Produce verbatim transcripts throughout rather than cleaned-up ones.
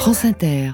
France Inter.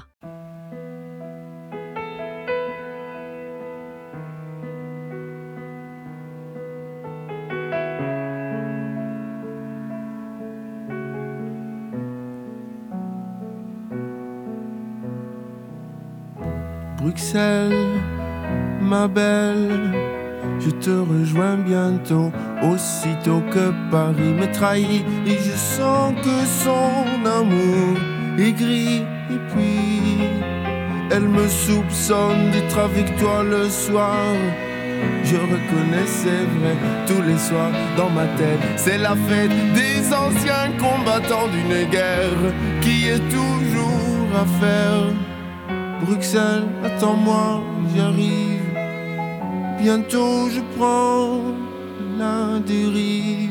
Bruxelles, ma belle, je te rejoins bientôt, aussitôt que Paris me trahit. Et je sens que son amour est gris. Et puis, elle me soupçonne d'être avec toi le soir. Je reconnais, c'est vrai, tous les soirs dans ma tête, c'est la fête des anciens combattants d'une guerre qui est toujours à faire. Bruxelles, attends-moi, j'arrive. Bientôt je prends la dérive.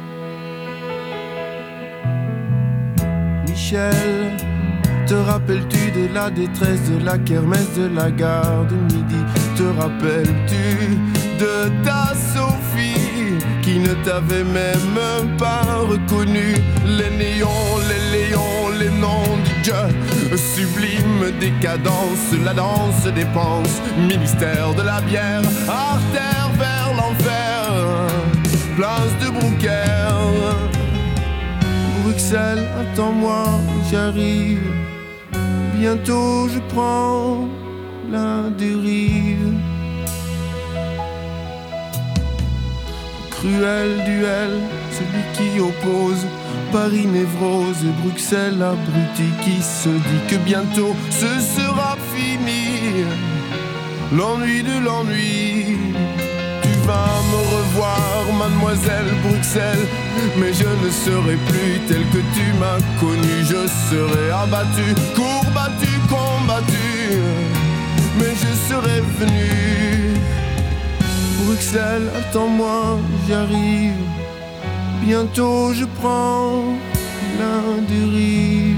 Michel, te rappelles-tu de la détresse de la kermesse de la gare de midi? Te rappelles-tu de ta Sophie qui ne t'avait même pas reconnu? Les néons, les léons, les noms du Dieu, sublime décadence, la danse des penses, ministère de la bière, artère vers l'enfer, place de Brouckère. Bruxelles, attends-moi, j'arrive. Bientôt je prends la dérive. Cruel duel, celui qui oppose Paris névrose et Bruxelles abruti, qui se dit que bientôt ce sera fini. L'ennui de l'ennui. Tu vas me revoir, mademoiselle Bruxelles, mais je ne serai plus tel que tu m'as connu. Je serai abattu, courbattu, combattu, mais je serai venu. Bruxelles, attends-moi, j'arrive. Bientôt je prends la dérive.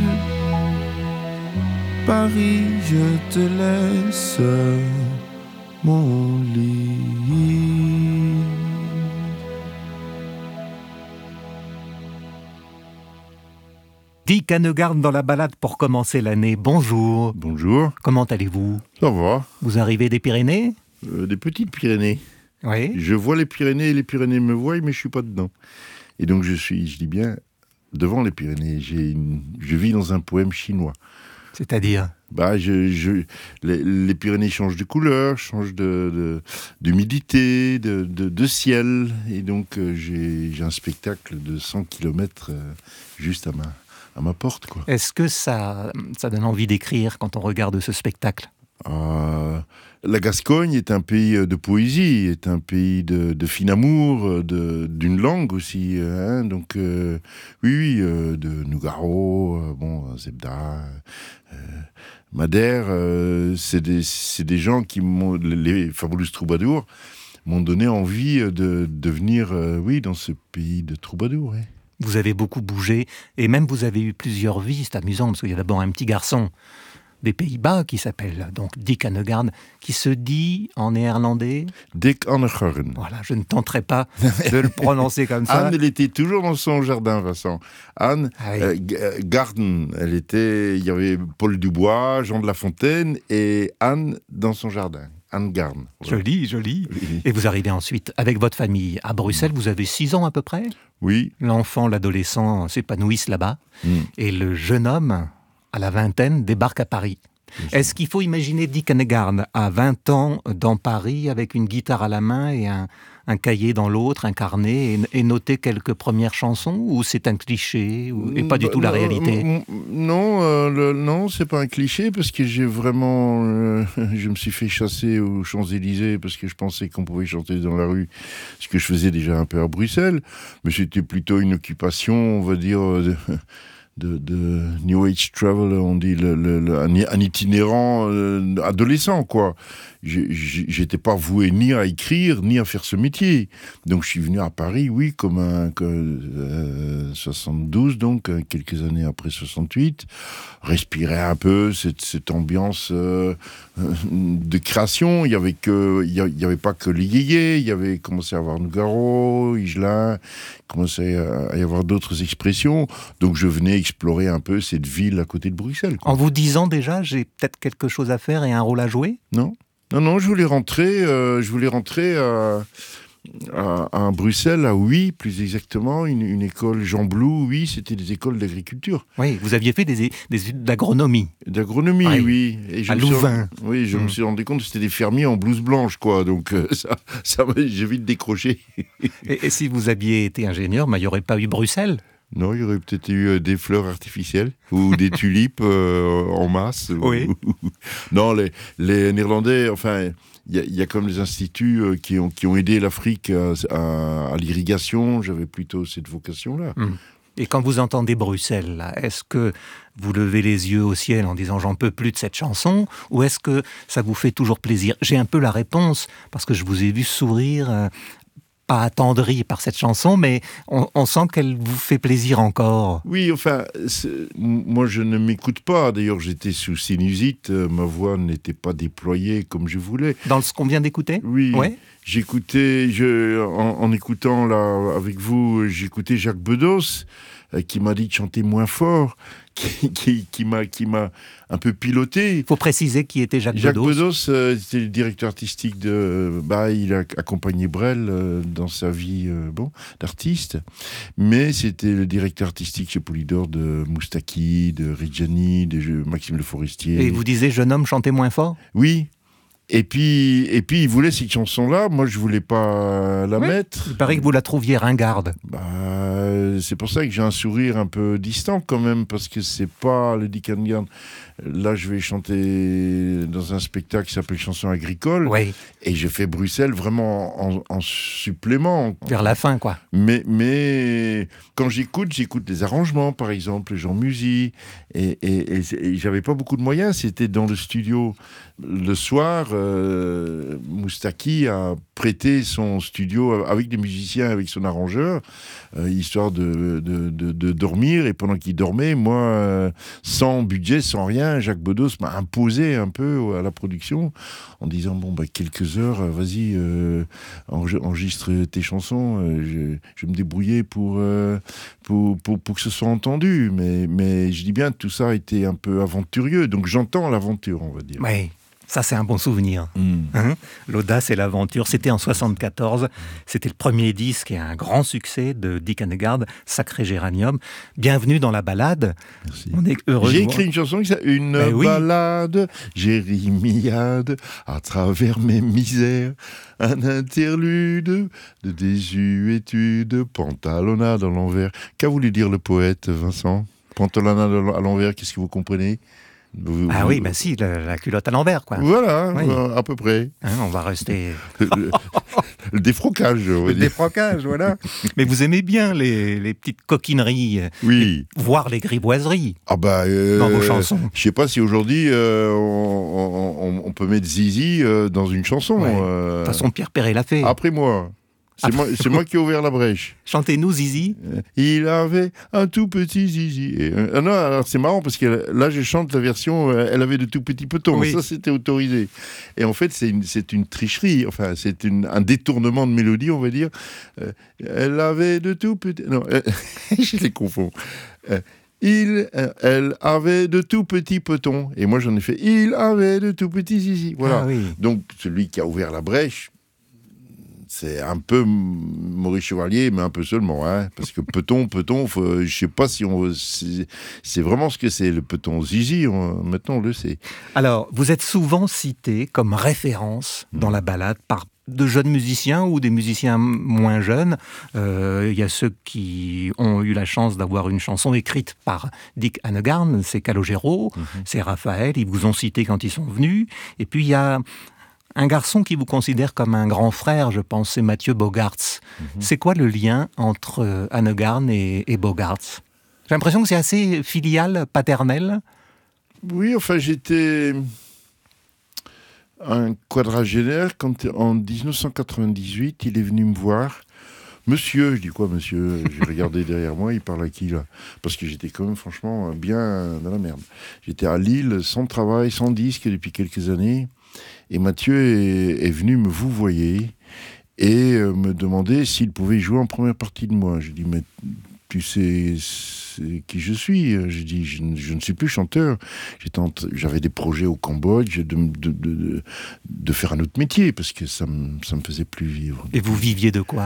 Paris, je te laisse mon lit. Dick Annegarn dans la balade pour commencer l'année. Bonjour. Bonjour. Comment allez-vous? Ça va. Vous arrivez des Pyrénées? euh, Des petites Pyrénées. Oui. Je vois les Pyrénées et les Pyrénées me voient, mais je suis pas dedans. Et donc je suis, je dis bien, devant les Pyrénées. J'ai une, je vis dans un poème chinois. C'est-à-dire? Bah, je, je, les, les Pyrénées changent de couleur, changent de, de, d'humidité, de, de, de ciel. Et donc euh, j'ai, j'ai un spectacle de cent kilomètres euh, juste à ma, à ma porte, quoi. Est-ce que ça, ça donne envie d'écrire quand on regarde ce spectacle? Euh, la Gascogne est un pays de poésie, est un pays de, de fin amour, de, d'une langue aussi. Hein, donc, euh, oui, oui, euh, de Nougaro, euh, bon, Zebda, euh, Madère, euh, c'est, des, c'est des gens qui m'ont, les Fabulous Troubadours, m'ont donné envie de, de venir, euh, oui, dans ce pays de troubadours. Ouais. Vous avez beaucoup bougé, et même vous avez eu plusieurs vies, c'est amusant, parce qu'il y a d'abord un petit garçon des Pays-Bas qui s'appelle donc Dick Annegarn, qui se dit en néerlandais... Dick Annegarn. Voilà, je ne tenterai pas de le prononcer comme ça. Anne, elle était toujours dans son jardin, Vincent. Anne, Ah oui. euh, G- euh, Garden, elle était... Il y avait Paul Dubois, Jean de La Fontaine et Anne dans son jardin. Anne Garn. Voilà. Joli, joli. Oui. Et vous arrivez ensuite avec votre famille à Bruxelles, vous avez six ans à peu près. Oui. L'enfant, l'adolescent s'épanouissent là-bas. Mm. Et le jeune homme, à la vingtaine, débarque à Paris. Est-ce qu'il faut imaginer Dick Annegarn à vingt ans dans Paris avec une guitare à la main et un, un cahier dans l'autre, un carnet, et, et noter quelques premières chansons, ou c'est un cliché, ou, et pas du tout la Non, réalité? m- m- Non, euh, le- non, c'est pas un cliché, parce que j'ai vraiment... euh, je me suis fait chasser aux Champs-Élysées parce que je pensais qu'on pouvait chanter dans la rue, ce que je faisais déjà un peu à Bruxelles, mais c'était plutôt une occupation, on va dire... de, De, de New Age Travel, on dit le, le, le, un, un itinérant euh, adolescent, quoi. J'ai, j'étais pas voué ni à écrire, ni à faire ce métier. Donc je suis venu à Paris, oui, comme un que, euh, soixante-douze, donc quelques années après soixante-huit, respirer un peu cette, cette ambiance euh, de création. Il y avait que, il y avait pas que les yéyés, il y avait commencé à avoir Nougaro, Higelin, commençait à y avoir d'autres expressions. Donc je venais explorer un peu cette ville à côté de Bruxelles, quoi. En vous disant déjà, j'ai peut-être quelque chose à faire et un rôle à jouer ? Non, non, non, je voulais rentrer, euh, je voulais rentrer à, à, à Bruxelles, à Huy, plus exactement, une, une école Jean Blou. Oui, c'était des écoles d'agriculture. Oui, vous aviez fait des, des études d'agronomie. D'agronomie, oui. oui. Et je à me suis Louvain. rendu, oui, je mmh. me suis rendu compte que c'était des fermiers en blouse blanche, quoi. Donc euh, ça, ça j'ai vite décroché. et, et si vous aviez été ingénieur, il n'y aurait pas eu Bruxelles ? Non, il y aurait peut-être eu euh, des fleurs artificielles ou des tulipes euh, en masse. Oui. Ou... non, les, les Néerlandais, enfin, il y, y a comme des instituts euh, qui, ont, qui ont aidé l'Afrique à, à, à l'irrigation. J'avais plutôt cette vocation-là. Mmh. Et quand vous entendez Bruxelles, là, est-ce que vous levez les yeux au ciel en disant « j'en peux plus de cette chanson » ou est-ce que ça vous fait toujours plaisir ? J'ai un peu la réponse, parce que je vous ai vu sourire... Euh, pas attendri par cette chanson, mais on, on sent qu'elle vous fait plaisir encore. Oui, enfin, moi je ne m'écoute pas. D'ailleurs, j'étais sous sinusite, euh, ma voix n'était pas déployée comme je voulais. Dans ce qu'on vient d'écouter ? Oui, ouais. j'écoutais, je, en, en écoutant là avec vous, j'écoutais Jacques Bedos, euh, qui m'a dit de chanter moins fort, qui, qui, qui, m'a, qui m'a un peu piloté. Il faut préciser qui était Jacques, Jacques Bedos. Jacques Bedos, euh, c'était le directeur artistique de... Bah, il a accompagné Brel euh, dans sa vie euh, bon, d'artiste, mais c'était le directeur artistique chez Polydor de Moustaki, de Reggiani, de Maxime Le Forestier. Et vous disiez, jeune homme, chantez moins fort ? Oui. Et puis, et puis, il voulait cette chanson-là. Moi, je voulais pas la oui. mettre. Il paraît que vous la trouviez ringarde. Bah, c'est pour ça que j'ai un sourire un peu distant quand même, parce que c'est pas le Dick and Garn. Là, je vais chanter dans un spectacle qui s'appelle Chanson agricole. Oui. Et j'ai fait Bruxelles vraiment en, en supplément. Vers la fin, quoi. Mais, mais quand j'écoute, j'écoute les arrangements, par exemple, Jean Musy. Et, et, et, et j'avais pas beaucoup de moyens. C'était dans le studio le soir. Euh, Moustaki a prêté son studio avec des musiciens, avec son arrangeur, euh, histoire de, de, de, de dormir. Et pendant qu'il dormait, moi, euh, sans budget, sans rien, Jacques Bedos m'a imposé un peu à la production en disant bon bah quelques heures, vas-y, euh, enregistre tes chansons. Euh, je, je vais me débrouiller pour, euh, pour, pour, pour que ce soit entendu. Mais, mais je dis bien, tout ça a été un peu aventurieux. Donc j'entends l'aventure, on va dire. Oui. Ça, c'est un bon souvenir. Mmh. Hein ? L'audace et l'aventure. C'était en soixante-quatorze. C'était le premier disque et un grand succès de Dick Annegaard, Sacré Géranium. Bienvenue dans la balade. Merci. On est heureux. J'ai écrit une chanson qui s'appelle Une ben oui. balade, jérémiade, à travers mes misères. Un interlude de désuétude, pantalonnade à l'envers. Qu'a voulu dire le poète, Vincent ? Pantalonnade à l'envers, qu'est-ce que vous comprenez ? Vous, ah vous... oui, bah si, la, la culotte à l'envers, quoi. Voilà, oui. euh, à peu près. Hein, on va rester... le, le défrocage, on va Le dire. défrocage, voilà. Mais vous aimez bien les, les petites coquineries, oui. voire les grivoiseries ah bah, euh, dans vos chansons. Je sais pas si aujourd'hui, euh, on, on, on peut mettre Zizi euh, dans une chanson. Ouais. Euh... De toute façon, Pierre Perret l'a fait. Après moi. C'est moi, c'est moi qui ai ouvert la brèche. Chantez-nous, Zizi. Il avait un tout petit Zizi. Et, euh, non, alors c'est marrant parce que là, je chante la version euh, elle avait de tout petits petons. Oui. Ça, c'était autorisé. Et en fait, c'est une, c'est une tricherie. Enfin, c'est une, un détournement de mélodie, on va dire. Euh, elle avait de tout petits... Non, euh, je les confonds. Euh, Il, euh, elle avait de tout petits petons. Et moi, j'en ai fait il avait de tout petits Zizi. Voilà. Ah, oui. Donc, celui qui a ouvert la brèche, c'est un peu Maurice Chevalier, mais un peu seulement, hein, parce que peut-on, peut-on, faut, je sais pas si on, c'est, c'est vraiment ce que c'est le peut-on Zizi. On, maintenant on le sait. Alors, vous êtes souvent cité comme référence dans la balade par de jeunes musiciens ou des musiciens moins jeunes. Il euh, y a ceux qui ont eu la chance d'avoir une chanson écrite par Dick Annegaard, c'est Calogero, mm-hmm. c'est Raphaël. Ils vous ont cité quand ils sont venus. Et puis il y a un garçon qui vous considère comme un grand frère, je pense, c'est Mathieu Bogaerts. Mm-hmm. C'est quoi le lien entre Annegaard et, et Bogaerts ? J'ai l'impression que c'est assez filial, paternel. Oui, enfin, j'étais un quadragénaire quand, en dix-neuf cent quatre-vingt-dix-huit, il est venu me voir. Monsieur, je dis quoi, monsieur ? J'ai regardé derrière moi, il parle à qui, là ? Parce que j'étais quand même, franchement, bien dans la merde. J'étais à Lille, sans travail, sans disque depuis quelques années. Et Mathieu est, est venu me vouvoyer et euh, me demander s'il pouvait jouer en première partie de moi. J'ai dit, mais tu sais qui je suis. J'ai dit, je, je ne suis plus chanteur. J'étais en, j'avais des projets au Cambodge de, de, de, de, de faire un autre métier, parce que ça me, ça me faisait plus vivre. Et vous viviez de quoi ?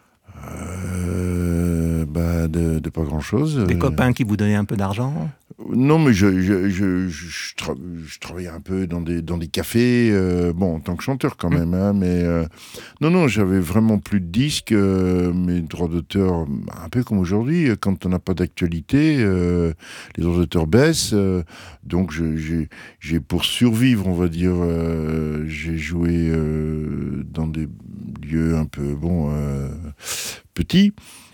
euh, bah de, de pas grand-chose. Des copains qui vous donnaient un peu d'argent ? Non, mais je, je, je, je, je, tra- je travaillais un peu dans des, dans des cafés, euh, bon, en tant que chanteur quand même, hein, mais euh, non, non, j'avais vraiment plus de disques, euh, mes droits d'auteur, un peu comme aujourd'hui, quand on n'a pas d'actualité, euh, les droits d'auteur baissent, euh, donc je, j'ai, j'ai, pour survivre, on va dire, euh, j'ai joué euh, dans des lieux un peu, bon, euh, petits.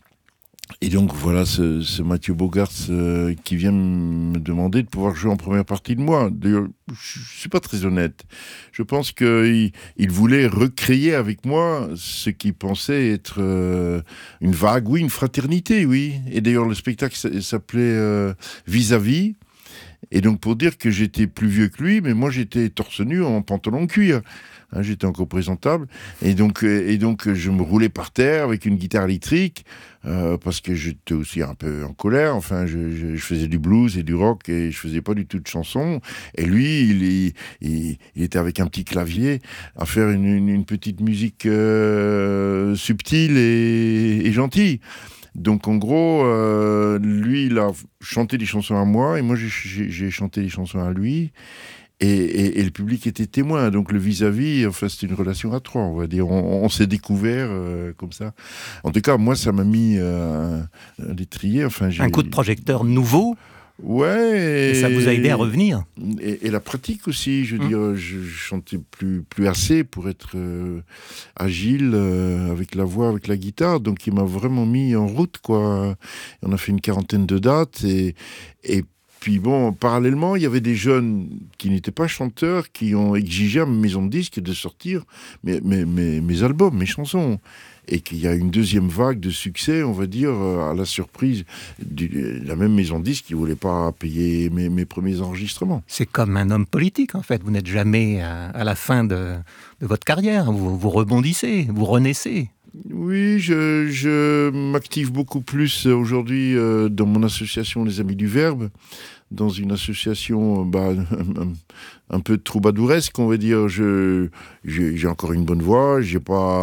Et donc voilà ce, ce Mathieu Bogaerts euh, qui vient me demander de pouvoir jouer en première partie de moi. D'ailleurs, je ne suis pas très honnête. Je pense qu'il il voulait recréer avec moi ce qu'il pensait être euh, une vague, oui, une fraternité, oui. Et d'ailleurs, le spectacle s'appelait euh, Vis-à-vis. Et donc pour dire que j'étais plus vieux que lui, mais moi j'étais torse nu en pantalon de cuir. Hein, j'étais encore présentable. Et donc, et donc je me roulais par terre avec une guitare électrique. Euh, parce que j'étais aussi un peu en colère, enfin je, je, je faisais du blues et du rock et je faisais pas du tout de chansons, et lui il, il, il était avec un petit clavier à faire une, une, une petite musique euh, subtile et, et gentille. Donc en gros, euh, lui il a chanté des chansons à moi et moi j'ai, j'ai, j'ai chanté des chansons à lui. Et, et, et le public était témoin, donc le vis-à-vis, enfin c'était une relation à trois, on va dire. On, on s'est découvert euh, comme ça. En tout cas, moi, ça m'a mis euh, un, un étrier. Enfin, j'ai... Un coup de projecteur nouveau. Ouais. Et ça vous a aidé à revenir. Et, et la pratique aussi, je veux mmh. dire, je, je chantais plus, plus assez pour être euh, agile euh, avec la voix, avec la guitare. Donc il m'a vraiment mis en route, quoi. On a fait une quarantaine de dates et, et puis bon, parallèlement, il y avait des jeunes qui n'étaient pas chanteurs, qui ont exigé à ma maison de disques de sortir mes, mes, mes, mes albums, mes chansons. Et qu'il y a une deuxième vague de succès, on va dire, à la surprise de la même maison de disques qui ne voulait pas payer mes, mes premiers enregistrements. C'est comme un homme politique, en fait. Vous n'êtes jamais à, à la fin de, de votre carrière. Vous, vous rebondissez, vous renaissez. Oui, je, je m'active beaucoup plus aujourd'hui euh, dans mon association Les Amis du Verbe, dans une association bah, un, un peu troubadouresque, on va dire. Je, j'ai, j'ai encore une bonne voix, j'ai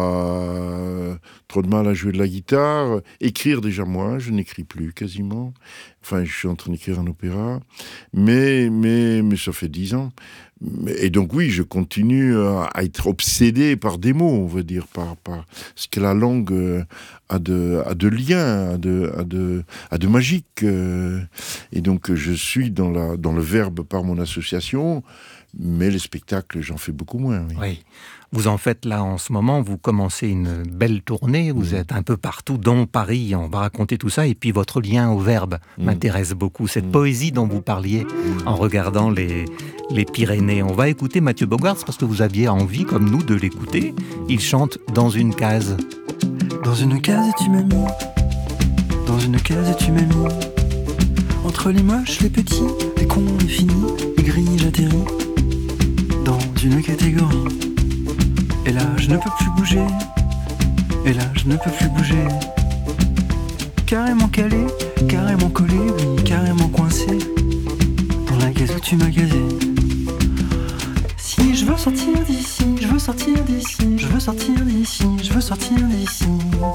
pas trop de mal à jouer de la guitare. Écrire déjà moins, je n'écris plus quasiment. Enfin, je suis en train d'écrire un opéra, mais, mais, mais ça fait dix ans. Et donc oui, je continue à être obsédé par des mots, on va dire, par, par ce que la langue a de, a de lien, a de, a de, a de magique. Et donc je suis dans, la, dans le verbe par mon association, mais les spectacles, j'en fais beaucoup moins. Oui. Oui. Vous en faites là en ce moment, vous commencez une belle tournée, vous mmh. êtes un peu partout dans Paris, on va raconter tout ça, et puis votre lien au verbe mmh. m'intéresse beaucoup, cette mmh. poésie dont vous parliez mmh. en regardant les, les Pyrénées. On va écouter Mathieu Bogaerts parce que vous aviez envie, comme nous, de l'écouter. Il chante « Dans une case ». Dans une case tu m'as mis, dans une case tu m'as mis, entre les moches, les petits, les cons, les finis, les gris, j'atterris, dans une catégorie. Et là, je ne peux plus bouger. Et là, je ne peux plus bouger. Carrément calé, carrément collé, oui, carrément coincé dans la case où tu m'as gazé. Si je veux sortir d'ici, je veux sortir d'ici, je veux sortir d'ici, je veux sortir d'ici.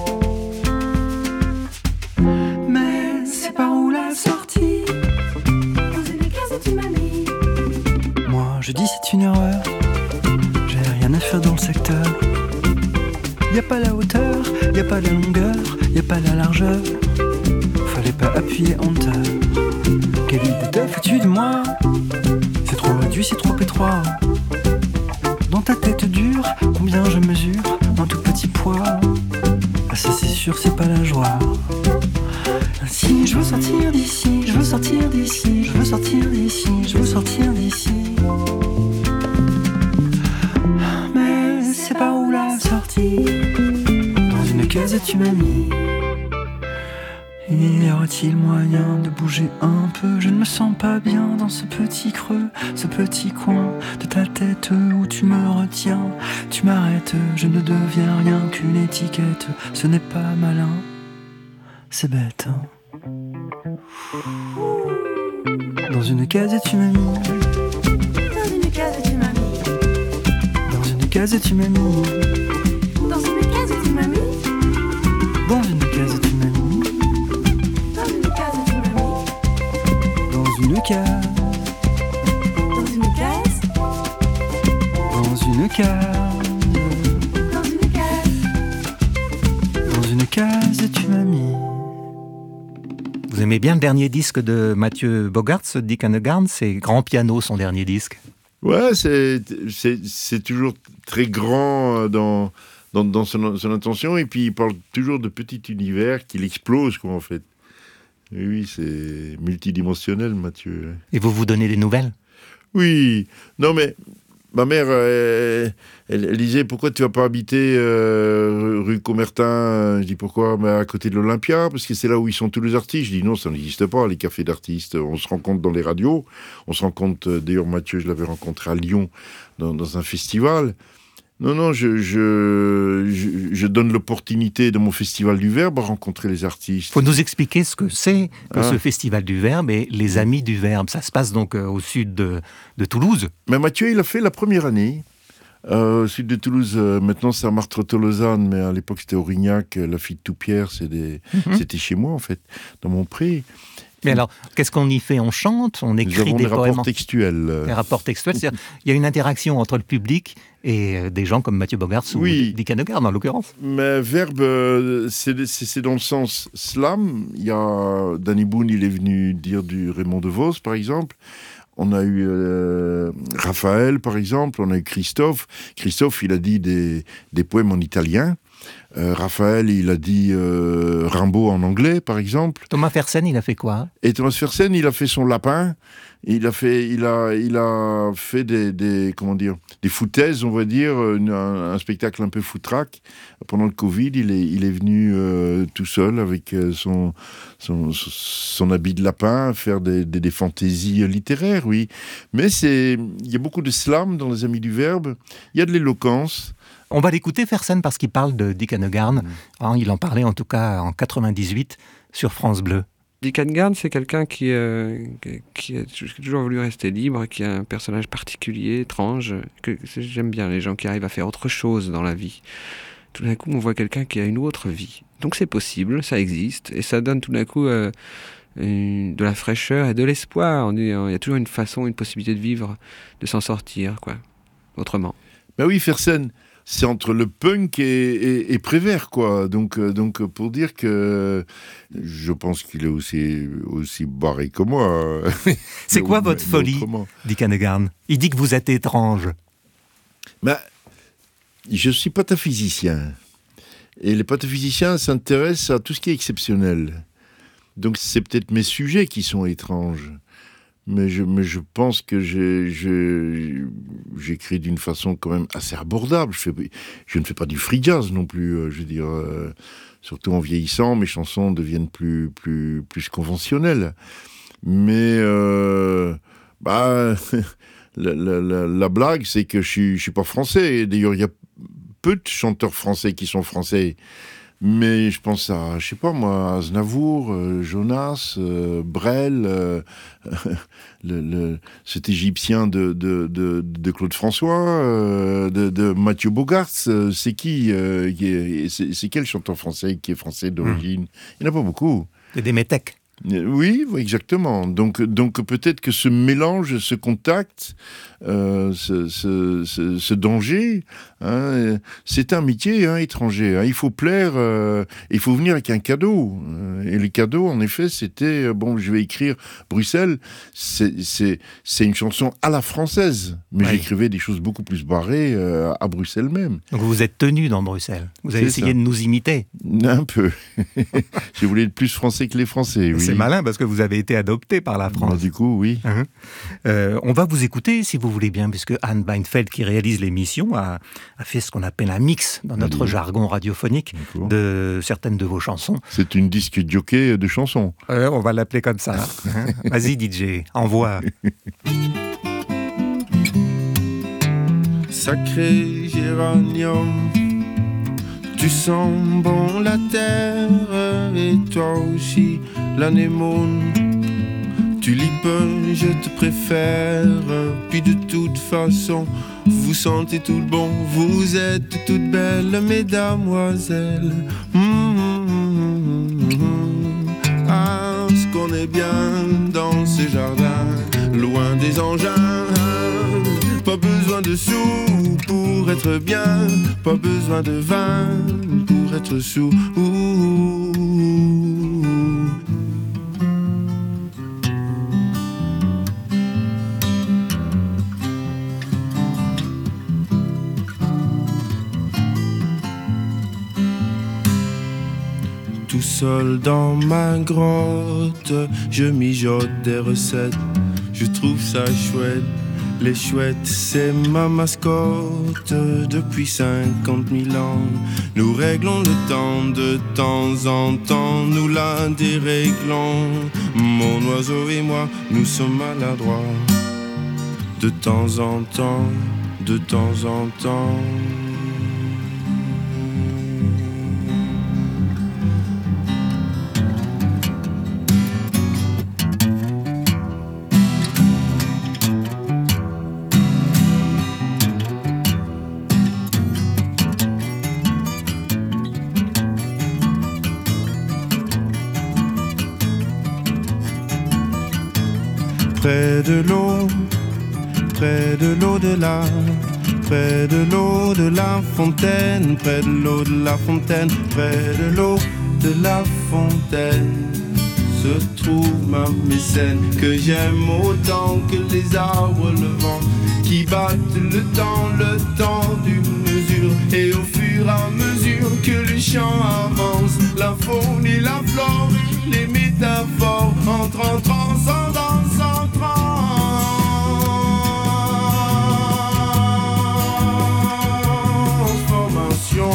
Mais c'est par où la sortie? Dans une case tu m'as mis. Moi, je dis c'est une erreur. Rien à faire dans le secteur. Y'a pas la hauteur, y'a pas la longueur, y'a pas la largeur. Fallait pas appuyer enter. Quelle idée t'as foutu de moi? C'est trop réduit, c'est trop étroit. Dans ta tête dure, combien je mesure? Un tout petit poids. Ah ça c'est sûr, c'est pas la joie. Si je veux sortir d'ici, je veux sortir d'ici, je veux sortir d'ici, je veux sortir d'ici. Par où la sortie? Dans une case tu m'as mis. Y aurait-il moyen de bouger un peu? Je ne me sens pas bien dans ce petit creux, ce petit coin de ta tête où tu me retiens. Tu m'arrêtes, je ne deviens rien qu'une étiquette. Ce n'est pas malin, c'est bête, hein. Dans une casette, tu m'as mis. Dans une case, tu m'as mis. Dans une casette, tu m'as mis. Dans une case, tu m'as mis. Dans une casette, tu m'as mis. Dans une case, tu m'as mis. Dans une case. Dans une case. Dans une case. Dans une case. Dans une case, tu m'as mis. Vous aimez bien le dernier disque de Mathieu Bogaerts, Dick and the Garden, c'est Grand Piano, son dernier disque. Ouais, c'est, c'est, c'est toujours très grand dans, dans, dans son, son intention, et puis il parle toujours de petit univers qu'il explose, quoi, en fait. Et oui, c'est multidimensionnel, Mathieu. Et vous vous donnez des nouvelles? Oui, non mais ma mère, euh, elle, elle disait pourquoi tu vas pas habiter euh, rue Commertin. Je dis pourquoi? Mais à côté de l'Olympia, parce que c'est là où ils sont tous les artistes. Je dis non, ça n'existe pas, les cafés d'artistes. On se rencontre dans les radios, on se rencontre, d'ailleurs Mathieu, je l'avais rencontré à Lyon dans, dans un festival. Non, non, je, je, je, je donne l'opportunité de mon festival du Verbe à rencontrer les artistes. Il faut nous expliquer ce que c'est que Ah. ce festival du Verbe et les Amis du Verbe. Ça se passe donc euh, au sud de, de Toulouse. Mais Mathieu, il a fait la première année. Euh, au sud de Toulouse, euh, maintenant c'est à Martreau-Lausanne, mais à l'époque c'était Aurignac, euh, la fille de Toupierre, c'est des... Mhm. c'était chez moi en fait, dans mon pré. Mais alors, qu'est-ce qu'on y fait? On chante, on Nous écrit avons des des poèmes, rapports textuels. euh. des rapports textuels. C'est-à-dire, il y a une interaction entre le public et euh, des gens comme Mathieu Bogaerts Oui. ou Dick and the Garden, en l'occurrence. Mais Verbe, euh, c'est, c'est, c'est dans le sens slam. Il y a Danny Boone, il est venu dire du Raymond DeVos, par exemple. On a eu euh, Raphaël, par exemple. On a eu Christophe. Christophe, il a dit des, des poèmes en italien. Euh, Raphaël, il a dit euh, Rimbaud en anglais, par exemple. Thomas Fersen, il a fait quoi? Et Thomas Fersen, il a fait son lapin. Il a fait, il a, il a fait des, des, comment dire, des foutaises, on va dire, une- un, un spectacle un peu foutraque. Pendant le Covid, il est, il est venu euh, tout seul avec euh, son, son, son habit de lapin faire des, des, des fantaisies euh, littéraires, oui. Mais c'est, il y a beaucoup de slam dans les Amis du Verbe. Il y a de l'éloquence. On va l'écouter, Fersen, parce qu'il parle de Dick and the Garden. Hein, il en parlait en tout cas en quatre-vingt-dix-huit sur France Bleu. Dick and Garden, c'est quelqu'un qui, euh, qui a toujours voulu rester libre, qui a un personnage particulier, étrange. Que, que j'aime bien les gens qui arrivent à faire autre chose dans la vie. Tout d'un coup, on voit quelqu'un qui a une autre vie. Donc c'est possible, ça existe, et ça donne tout d'un coup euh, une- de la fraîcheur et de l'espoir. On est- Il y a toujours une façon, une possibilité de vivre, de s'en sortir, quoi, autrement. Ben oui, Fersen, c'est entre le punk et, et, et Prévert, quoi. Donc, euh, donc, pour dire que je pense qu'il est aussi, aussi barré que moi. C'est quoi Mais votre folie, autrement. Dick and the Garden? Il dit que vous êtes étrange. Ben, je suis pataphysicien. Et les pataphysiciens s'intéressent à tout ce qui est exceptionnel. Donc, c'est peut-être mes sujets qui sont étranges. Mais je, mais je pense que j'ai, j'ai- j'écris d'une façon quand même assez abordable. Je, fais, je ne fais pas du free jazz non plus. euh, Je veux dire, euh, surtout en vieillissant, mes chansons deviennent plus, plus, plus conventionnelles. Mais euh, bah, la, la- la- la blague, c'est que je suis, je suis pas français. Et d'ailleurs, il y a peu de chanteurs français qui sont français. Mais je pense à, je sais pas moi, Aznavour, euh, Jonas, euh, Brel, euh, le, le- cet Égyptien de, de, de, de Claude François, euh, de, de Mathieu Bogaerts. euh, C'est qui, euh, qui est- c'est, c'est quel chanteur français qui est français d'origine? Il n'y en a pas beaucoup. C'est des métèques. Euh, Oui, oui, exactement. Donc, donc peut-être que ce mélange, ce contact, euh, ce, ce, ce, ce danger, hein, euh, c'est un métier hein, étranger. Hein. Il faut plaire, euh, il faut venir avec un cadeau. Euh, et le cadeau, en effet, c'était euh, bon. Je vais écrire Bruxelles. C'est, c'est, c'est une chanson à la française, mais Ouais. j'écrivais des choses beaucoup plus barrées euh, à Bruxelles même. Donc vous êtes tenu dans Bruxelles. Vous avez C'est essayé ça. de nous imiter. Un peu. Je voulais être plus français que les Français. Oui. C'est malin parce que vous avez été adopté par la Bon, France. du coup, oui. Hein. Euh, on va vous écouter si vous voulez bien, puisque Anne Beinfeld, qui réalise l'émission, a, a fait ce qu'on appelle un mix dans notre Allez. jargon radiophonique D'accord. de certaines de vos chansons. C'est une disque jockey de chansons. Euh, on va l'appeler comme ça. Hein. Vas-y D J, envoie. Sacré géranium, Tu sens bon la terre et toi aussi l'anémone. Tulipe, je te préfère. Puis de toute façon, vous sentez tout bon. Vous êtes toutes belles, mesdamoiselles. Mmh, mmh, mmh. Ah, ce qu'on est bien dans ce jardin, loin des engins. Pas besoin de sous pour être bien, pas besoin de vin pour être sous. Tout seul dans ma grotte, je mijote des recettes, je trouve ça chouette. Les chouettes, c'est ma mascotte. Depuis cinquante mille ans, nous réglons le temps de temps en temps, nous la déréglons. Mon oiseau et moi, nous sommes maladroits. De temps en temps, de temps en temps. Près de l'eau, près de l'eau de la, près de l'eau de la fontaine, près de l'eau de la fontaine, près de l'eau de la fontaine, se trouve ma mécène que j'aime autant que les arbres, le vent qui battent le temps, le temps d'une mesure. Et au fur et à mesure que le chant avance, la faune et la flore, les métaphores entrent en transcendance, en transformation,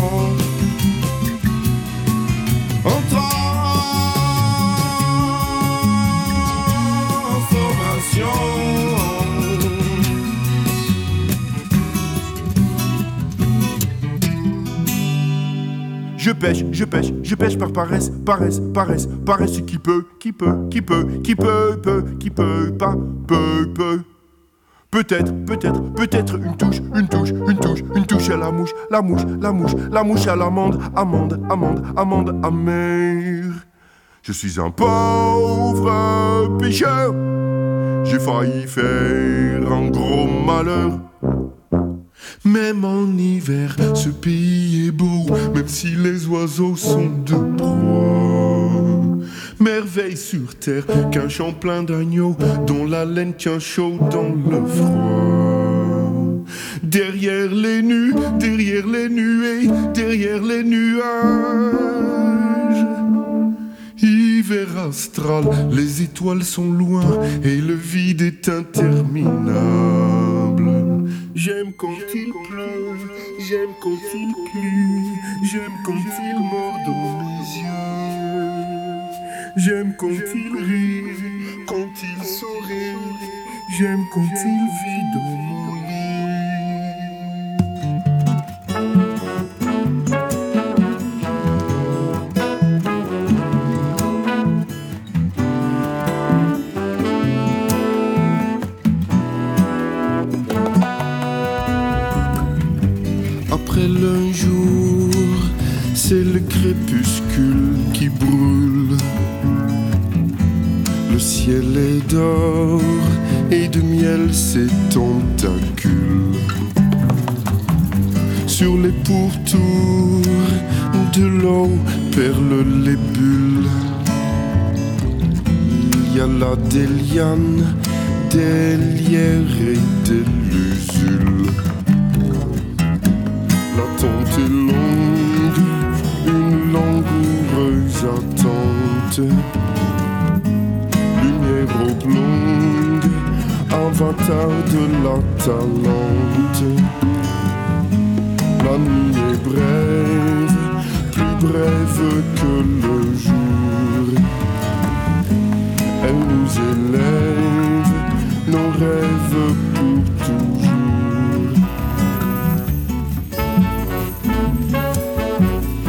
en transformation. Je pêche, je pêche, je pêche par paresse, paresse, paresse, paresse qui peut, qui peut, qui peut, qui peut, peut, qui peut, pas, peut, peut. Peut-être, peut-être, peut-être une touche, une touche, une touche, une touche à la mouche, la mouche, la mouche, la mouche à l'amande, amande, amande, amande amère. Je suis un pauvre pêcheur, j'ai failli faire un gros malheur. Même en hiver, ce pays est beau, même si les oiseaux sont de proie. Merveille sur terre, qu'un champ plein d'agneaux, dont la laine tient chaud dans le froid. Derrière les nues, derrière les nuées, derrière les nuages, hiver astral, les étoiles sont loin et le vide est interminable. J'aime quand il pleut, j'aime quand il pue, j'aime quand il mord dans mes yeux. J'aime quand il rit, quand il sourit, j'aime quand il vit dans mon lit. Après le jour, c'est le crépuscule qui brûle. Le ciel est d'or et de miel ses tentacules. Sur les pourtours de l'eau perlent les bulles. Il y a là des lianes, des lierres et des lusules. L'attente est longue, une langoureuse attente. Lumière oblongue, avatar de l'Atalante. La nuit est brève, plus brève que le jour. Elle nous élève, nos rêves pour toujours.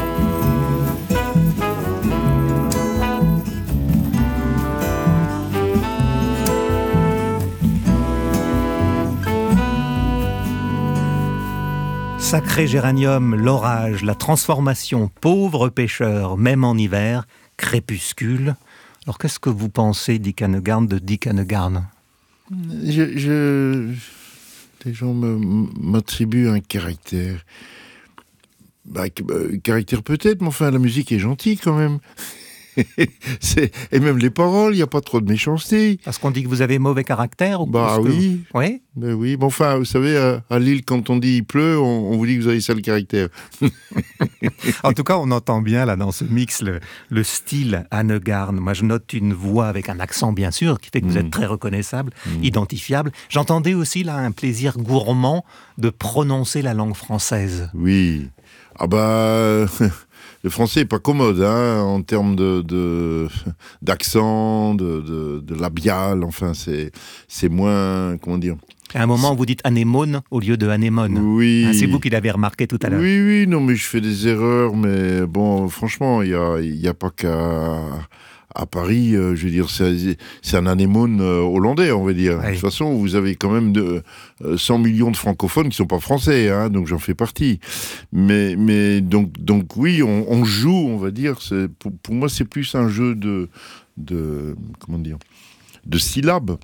Sacré géranium, l'orage, la transformation, pauvre pêcheur, même en hiver, crépuscule. Alors qu'est-ce que vous pensez, Dick Annegarn, de Dick Annegarn? je, je... Les gens me- m'attribuent un caractère. Bah, euh, caractère peut-être, mais enfin, la musique est gentille quand même. C'est... Et même les paroles, il n'y a pas trop de méchanceté. Parce qu'on dit que vous avez mauvais caractère ou Bah parce que- oui. Oui. Ben oui, mais enfin, vous savez, à, à Lille, quand on dit il pleut, on, on vous dit que vous avez sale caractère. En tout cas, on entend bien là dans ce mix le, le style Annegarn. Moi, je note une voix avec un accent, bien sûr, qui fait que vous Mm. êtes très reconnaissable, Mm. identifiable. J'entendais aussi là un plaisir gourmand de prononcer la langue française. Oui. Ah bah, le français est pas commode, hein, en termes de, de d'accent, de, de, de labial. Enfin, c'est c'est moins, comment dire. À un moment, vous dites anémone au lieu de anémone. Oui. Hein, c'est vous qui l'avez remarqué tout à l'heure. Oui, oui, non, mais je fais des erreurs, mais bon, franchement, il y a, il y a pas qu'à à Paris, euh, je veux dire, c'est, c'est un anémone euh, hollandais, on va dire. Oui. De toute façon, vous avez quand même de, euh, cent millions de francophones qui sont pas français, hein, donc j'en fais partie. Mais, mais donc, donc oui, on, on joue, on va dire. C'est, pour, pour moi, c'est plus un jeu de, de comment dire, de syllabes.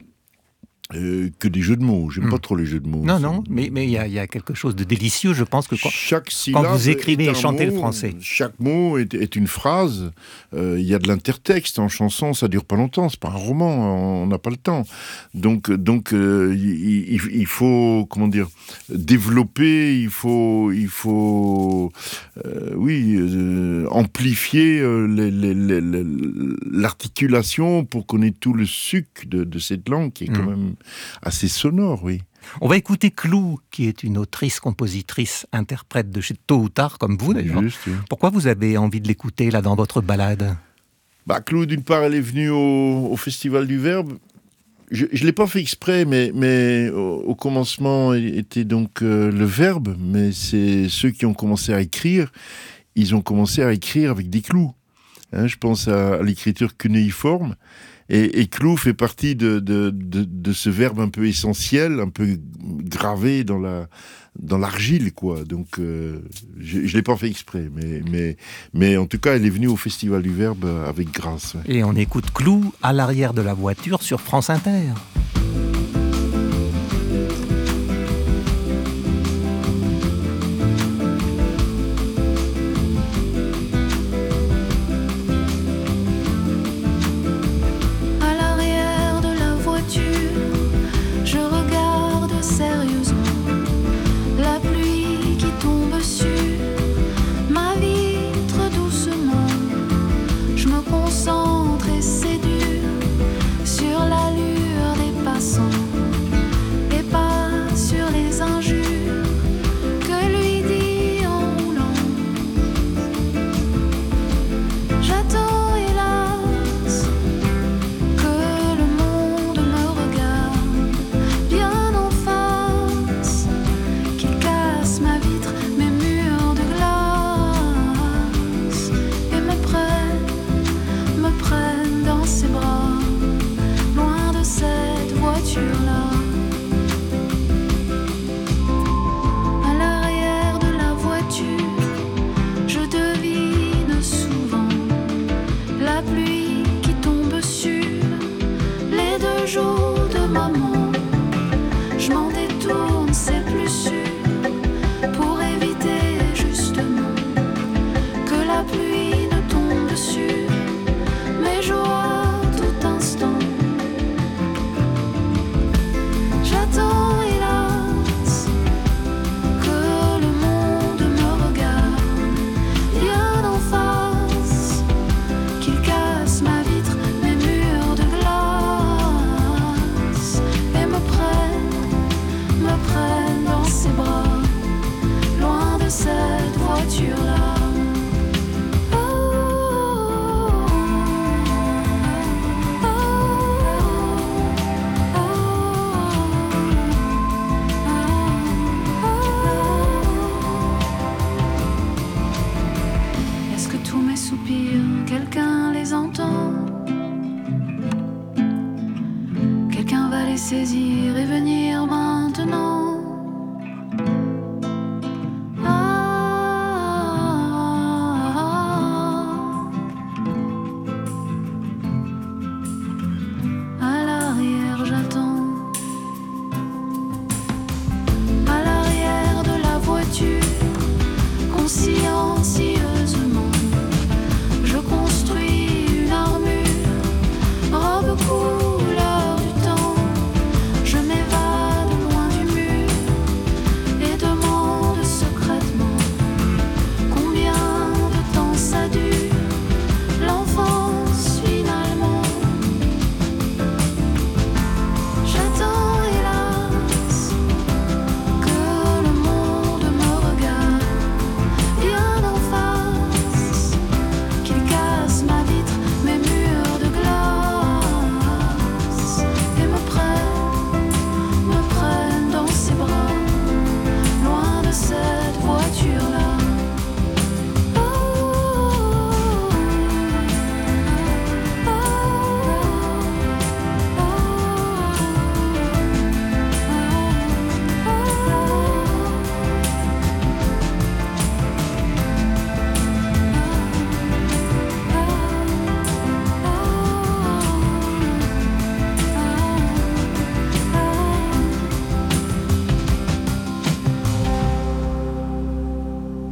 Euh, que des jeux de mots. J'aime Hmm. pas trop les jeux de mots. Non, C'est- non, mais mais il y, a- il y a quelque chose de délicieux, je pense, que quand, Chaque syllabe vous écrivez est et un chantez le mot, français. Chaque mot est, est une phrase. Euh, Il y a de l'intertexte en chanson, ça dure pas longtemps. C'est pas un roman, on n'a pas le temps. Donc, donc, euh, il, il- il faut, comment dire, développer. Il faut, il faut, euh, oui, euh, amplifier euh, les- les- les- les- l'articulation pour qu'on ait tout le suc de, de cette langue qui est quand Mm. même assez sonore, oui. on va écouter Clou, qui est une autrice, compositrice, interprète de chez Tôt ou Tard, comme vous d'ailleurs. Juste, oui. Pourquoi vous avez envie de l'écouter là dans votre balade? Bah, Clou, d'une part, elle est venue au, au Festival du Verbe. Je ne l'ai pas fait exprès, mais, mais au, au commencement était donc euh, le verbe, mais c'est ceux qui ont commencé à écrire, ils ont commencé à écrire avec des clous. Hein, je pense à, à l'écriture cunéiforme. Et, et clou fait partie de, de, de, de ce verbe un peu essentiel, un peu gravé dans la dans l'argile, quoi. Donc, euh, je ne l'ai pas fait exprès, mais, mais, mais en tout cas, elle est venue au Festival du Verbe avec grâce. Ouais. Et on écoute Clou à l'arrière de la voiture sur France Inter. À l'arrière de la voiture, je regarde sérieusement la pluie qui tombe sur ma vitre doucement. Je me concentre et c'est dur sur l'allure des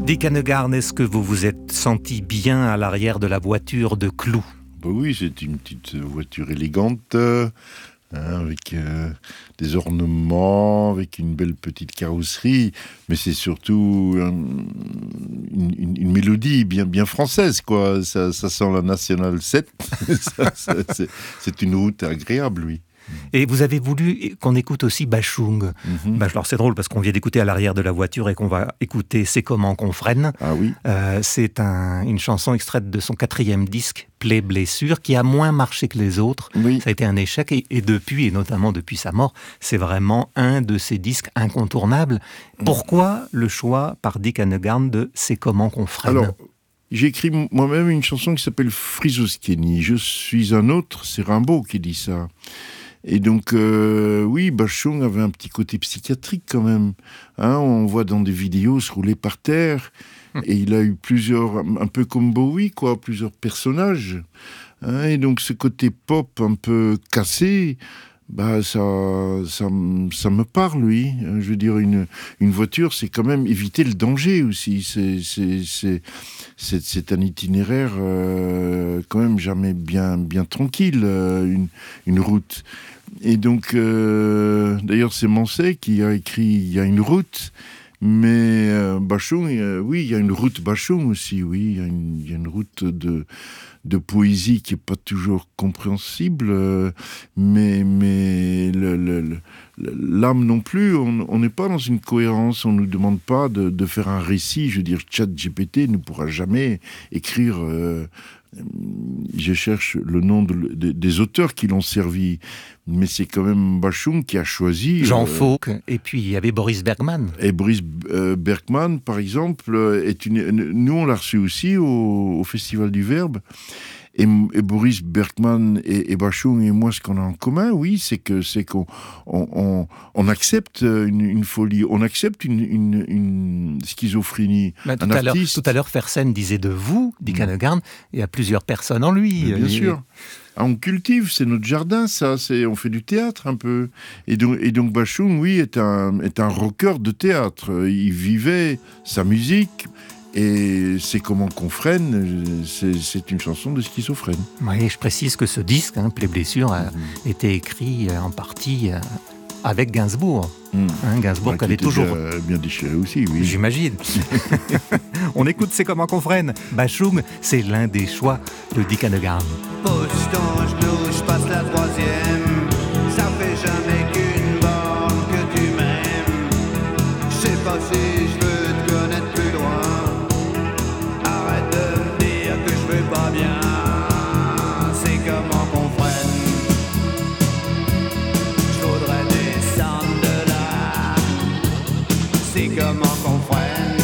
Dick Annegarn, est-ce que vous vous êtes senti bien à l'arrière de la voiture de Clou ? Bah oui, c'est une petite voiture élégante, euh, hein, avec euh, des ornements, avec une belle petite carrosserie, mais c'est surtout euh, une, une, une mélodie bien, bien française, quoi. Ça, ça sent la Nationale sept. ça, ça, c'est, c'est une route agréable, oui. Et vous avez voulu qu'on écoute aussi Bachung. Mm-hmm. Bah, alors c'est drôle parce qu'on vient d'écouter à l'arrière de la voiture et qu'on va écouter C'est comment qu'on freine. Ah oui. Euh, c'est un, une chanson extraite de son quatrième disque, Play Blessure, qui a moins marché que les autres. Oui. Ça a été un échec et, et depuis, et notamment depuis sa mort, c'est vraiment un de ces disques incontournables. Pourquoi le choix par Dick Annegarn de C'est comment qu'on freine ? Alors, j'ai écrit moi-même une chanson qui s'appelle Frisoskeni. Je suis un autre, c'est Rimbaud qui dit ça. Et donc, euh, oui, Bachung avait un petit côté psychiatrique quand même. Hein, on voit dans des vidéos se rouler par terre. Et il a eu plusieurs, un peu comme Bowie, quoi, plusieurs personnages. Hein, et donc, ce côté pop un peu cassé, bah, ça, ça, ça me parle, oui. Je veux dire, une, une voiture, c'est quand même éviter le danger aussi. C'est, c'est, c'est, c'est, c'est un itinéraire euh, quand même jamais bien, bien tranquille, euh, une, une route. Et donc, euh, d'ailleurs, c'est Mancet qui a écrit « Il y a une route ». Mais euh, Bachung, euh, oui, il y a une route Bachung aussi, oui, il y a une, il y a une route de, de poésie qui n'est pas toujours compréhensible, euh, mais, mais le, le, le, l'âme non plus, on n'est pas dans une cohérence, on ne nous demande pas de, de faire un récit, je veux dire, ChatGPT ne pourra jamais écrire... Euh, je cherche le nom de, de, des auteurs qui l'ont servi, mais c'est quand même Bachung qui a choisi... Jean euh, Fauque, et puis il y avait Boris Bergman. Et Boris euh, Bergman, par exemple, est une... nous on l'a reçu aussi au, au Festival du Verbe. Et, et Boris Bergman et, et Bachung et moi, ce qu'on a en commun, oui, c'est que c'est qu'on on, on, on accepte une, une folie, on accepte une, une, une schizophrénie. Bah, tout, un à l'heure, artiste... tout à l'heure, Fersen disait de vous, Dick Annegarn, il y a plusieurs personnes en lui. Mais bien et... sûr. Ah, on cultive, c'est notre jardin, ça. C'est, on fait du théâtre un peu. Et donc, et donc Bachung, oui, est un, est un rocker de théâtre. Il vivait sa musique. Et c'est comment qu'on freine, c'est, c'est une chanson de schizophrène. Oui, je précise que ce disque, hein, Play Blessure, a mmh. été écrit en partie avec Gainsbourg. Mmh. Hein, Gainsbourg ouais, qui avait toujours... Bien, bien déchiré aussi, oui. J'imagine. On écoute C'est comment qu'on freine. Bachung, c'est l'un des choix de Dick Annegarn. Pose ton genou, je passe la troisième. Ça fait jamais qu'une borne que tu m'aimes. Je sais pas si je veux te connaître plus loin. Arrête de me dire que je vais pas bien. C'est comment qu'on freine. Je voudrais descendre de là. C'est comment qu'on freine.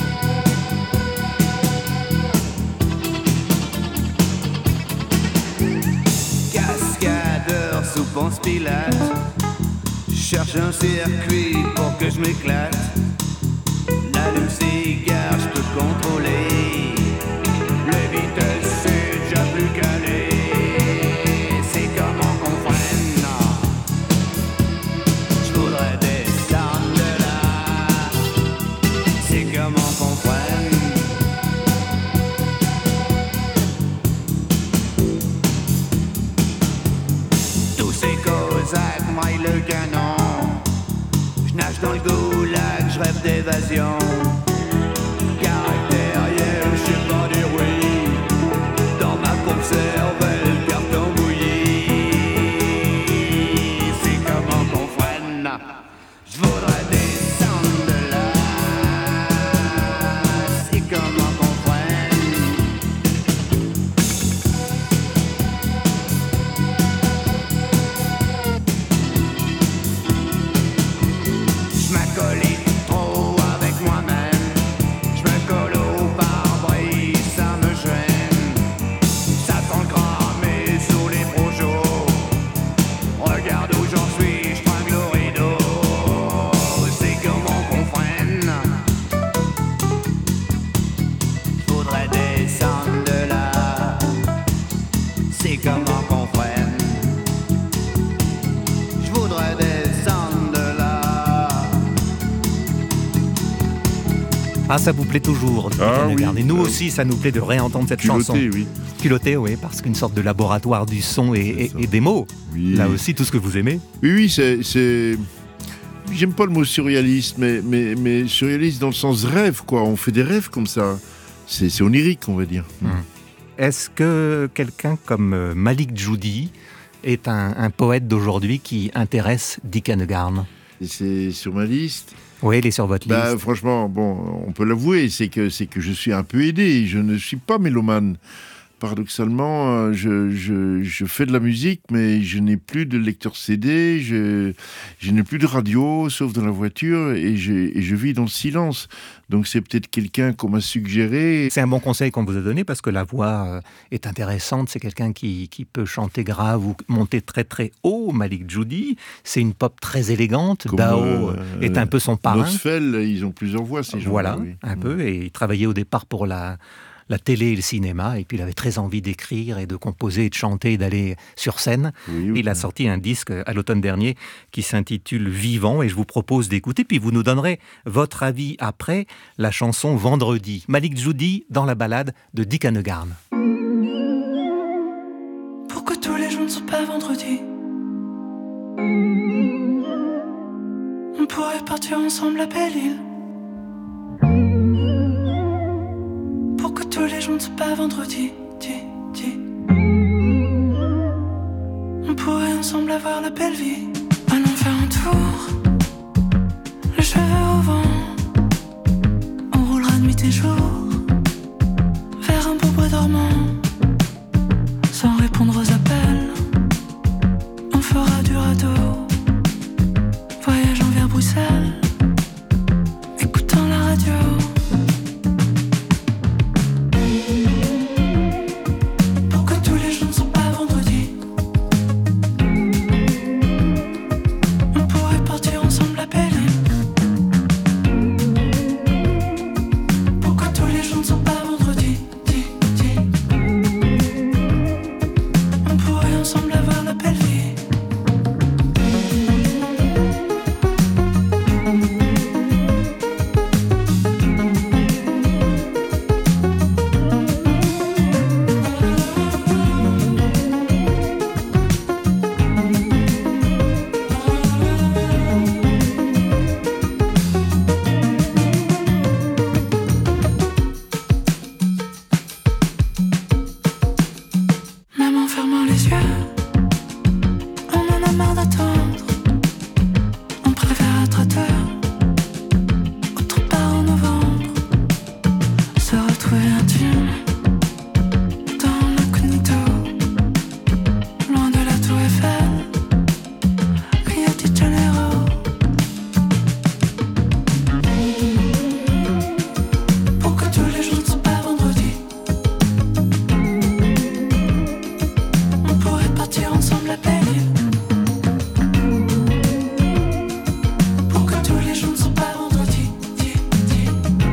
Cascadeur sous Ponce Pilate. Cherche un circuit pour que je m'éclate. L'allume cigare, je peux contrôler. Les vitesses, c'est déjà plus calé. C'est comment qu'on freine. Je voudrais descendre de là. C'est comment qu'on freine. Tous ces Cosaques maillent le canon. Je nage dans le goulag, je rêve d'évasion. Caractériel, je sais pas dire oui. Dans ma conserve, le carton bouilli. C'est comment qu'on freine. Je voudrais descendre de là. C'est comment qu'on freine. Je m'accolite trop avec moi-même. Je me colle au pare-brise, ça me gêne. Ça sent cramé sous les projos. Regarde où j'en suis, je tringle au rideau. C'est comment qu'on freine. Je voudrais descendre de là. C'est comment qu'on freine. Je voudrais descendre de là. Ah, ça vous plaît toujours, Dick Ah Annegarn. oui. Et nous Ah. aussi, ça nous plaît de réentendre cette chanson. Culotté, oui. Culotté, oui, parce qu'une sorte de laboratoire du son et, et- et des mots. Oui. Là aussi, tout ce que vous aimez. Oui, oui, c'est, c'est... J'aime pas le mot surréaliste, mais, mais, mais surréaliste dans le sens rêve, quoi. On fait des rêves comme ça. C'est, c'est onirique, on va dire. Est-ce que quelqu'un comme euh, Malik Djoudi est un, un poète d'aujourd'hui qui intéresse Dick Annegarn? Et c'est sur ma liste. Oui, il est sur votre Bah, liste. franchement, bon, on peut l'avouer, c'est que, c'est que je suis un peu aidé. Je ne suis pas mélomane. Paradoxalement, euh, je, je, je fais de la musique, mais je n'ai plus de lecteur C D, je, je n'ai plus de radio, sauf dans la voiture, et je, et je vis dans le silence. Donc c'est peut-être quelqu'un qu'on m'a suggéré. C'est un bon conseil qu'on vous a donné parce que la voix euh, est intéressante. C'est quelqu'un qui, qui peut chanter grave ou monter très très haut. Malik Djoudi, c'est une pop très élégante. Comme, Dao euh, est un peu son parrain. Nosfell, ils ont plusieurs voix, ces gens. Voilà, oui. un peu. Et il travaillait au départ pour la, la télé et le cinéma. Et puis il avait très envie d'écrire et de composer et de chanter et d'aller sur scène. Oui, oui. Il a sorti un disque à l'automne dernier qui s'intitule Vivant. Et je vous propose d'écouter. Puis vous nous donnerez votre avis après la chanson Vendredi. Malik Djoudi dans la balade de Dick Annegarn. Pourquoi tous les jours ne sont pas vendredi? On pourrait partir ensemble à Belle-Île. Pourquoi tous les jours ne sont pas vendredi? Dis, dis. On pourrait ensemble avoir la belle vie. Allons faire un tour, les cheveux au vent. On roulera nuit et jour vers un beau bois dormant. Sans répondre aux appels, on fera du radeau, voyageant vers Bruxelles, écoutant la radio. Pourquoi tous les jours ne sont pas vendredi? On pourrait partir ensemble à Belle-Île. Pourquoi tous les jours ne sont pas vendredi? Dis, dis. On pourrait ensemble avoir la belle vie. Même en fermant les yeux, on en a marre d'attendre. On préfère être à deux, autre part en novembre. Se retrouver intime dans l'incognito, loin de la tour Eiffel, Rio de Janeiro. Pourquoi tous les jours ne sont pas vendredi? On pourrait partir ensemble à Belle-Île. Pourquoi tous les jours ne sont pas vendredi? Dis, dis.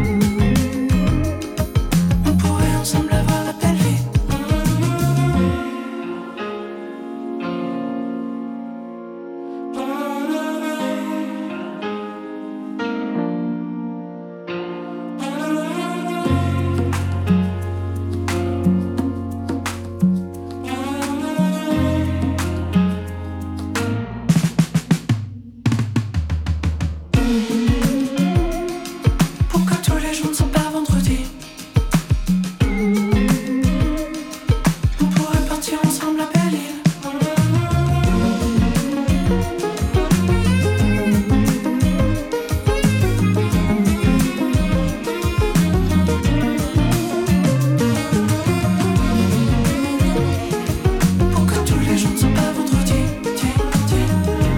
On pourrait ensemble avoir la belle vie. Pourquoi tous les jours ne sont pas vendredi? On pourrait partir ensemble à Belle-Île. Pourquoi tous les jours ne sont pas vendredi? Dis, dis.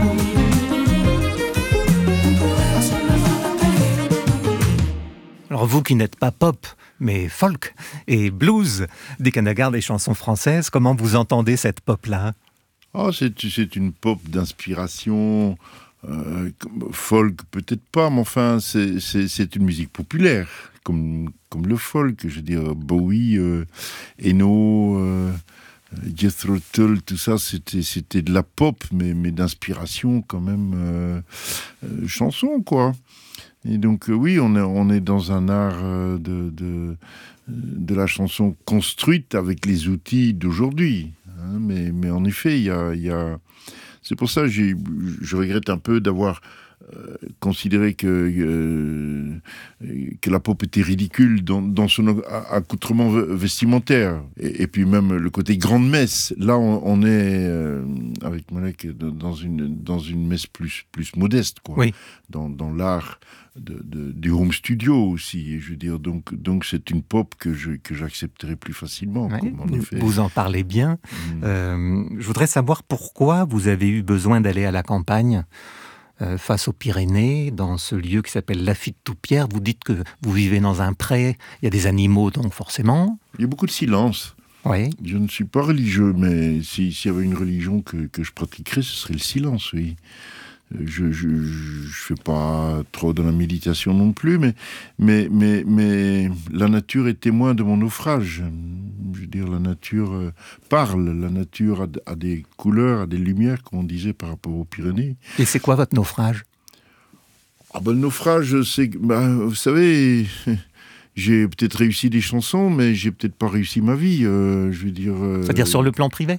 On pourrait ensemble avoir la belle vie. Alors vous qui n'êtes pas pop, mais folk et blues, Dick Annegarn des chansons françaises, comment vous entendez cette pop-là? Ah, c'est, c'est une pop d'inspiration euh, comme- folk, peut-être pas, mais enfin, c'est, c'est, c'est une musique populaire, comme, comme le folk. Je veux dire, Bowie, euh, Eno, euh, Jethro Tull, tout ça, c'était, c'était de la pop, mais, mais d'inspiration quand même, euh, euh, chanson, quoi. Et donc, euh, oui, on est, on est dans un art euh, de, de, de la chanson construite avec les outils d'aujourd'hui. Hein, mais, mais en effet, il y a, y a... c'est pour ça que j'ai, je regrette un peu d'avoir euh, considéré que, euh, que la pop était ridicule dans, dans son accoutrement vestimentaire. Et, et puis même le côté grande messe. Là, on, on est, euh, avec Malek, dans une, dans une messe plus, plus modeste, quoi. Oui. Dans, dans l'art de, de, du home studio aussi. Et je veux dire, donc, donc c'est une pop que, je, que j'accepterai plus facilement. Ouais, Comme en effet. Vous en parlez bien. Mmh. Euh, je voudrais savoir pourquoi vous avez eu besoin d'aller à la campagne euh, face aux Pyrénées, dans ce lieu qui s'appelle Lafitte-Toupierre. Vous dites que vous vivez dans un pré, il y a des animaux donc forcément. Il y a beaucoup de silence. Oui. Je ne suis pas religieux, mais si, s'il y avait une religion que, que je pratiquerais, ce serait le silence, oui. Je ne je, je fais pas trop de la méditation non plus, mais, mais, mais, mais la nature est témoin de mon naufrage. Je veux dire, la nature euh, parle, la nature a, a des couleurs, a des lumières, comme on disait par rapport aux Pyrénées. Et c'est quoi votre naufrage ? Ah ben, le naufrage, c'est... Ben, vous savez... J'ai peut-être réussi des chansons, mais j'ai peut-être pas réussi ma vie. Euh, je veux dire. Euh, C'est-à-dire sur le plan privé ?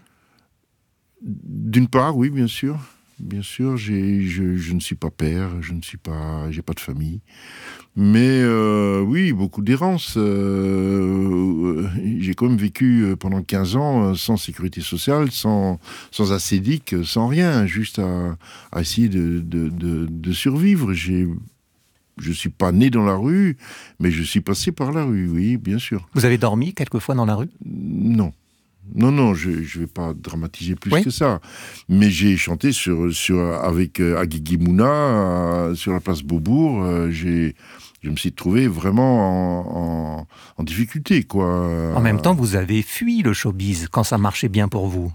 D'une part, oui, bien sûr, bien sûr. J'ai, je, je ne suis pas père, je ne suis pas, j'ai pas de famille. Mais euh, oui, beaucoup d'errance. Euh, j'ai quand même vécu pendant quinze ans sans sécurité sociale, sans, sans assédic, sans rien, juste à, à essayer de, de, de, de survivre. J'ai Je ne suis pas né dans la rue, mais je suis passé par la rue, oui, bien sûr. Vous avez dormi quelquefois dans la rue ? Non. Non, non, je ne vais pas dramatiser plus oui. que ça. Mais j'ai chanté sur, sur, avec euh, Agui Mouna, euh, sur la place Beaubourg. Euh, j'ai, je me suis trouvé vraiment en, en, en difficulté, quoi. En même temps, vous avez fui le showbiz quand ça marchait bien pour vous.